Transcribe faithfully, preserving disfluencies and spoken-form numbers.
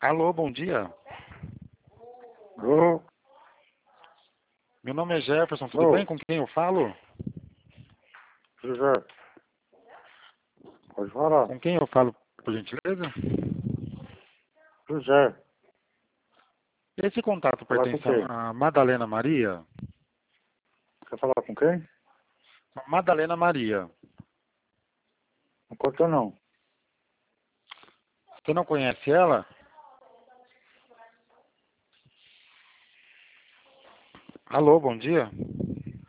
Alô, bom dia. Ô, Meu nome é Jefferson, tudo ô, bem? Com quem eu falo? José, pode falar. Com quem eu falo, por gentileza? José, Esse contato falar com pertence quem? a Madalena Maria? Quer falar com quem? Madalena Maria. Não conta não. Você não conhece ela? Alô, bom dia.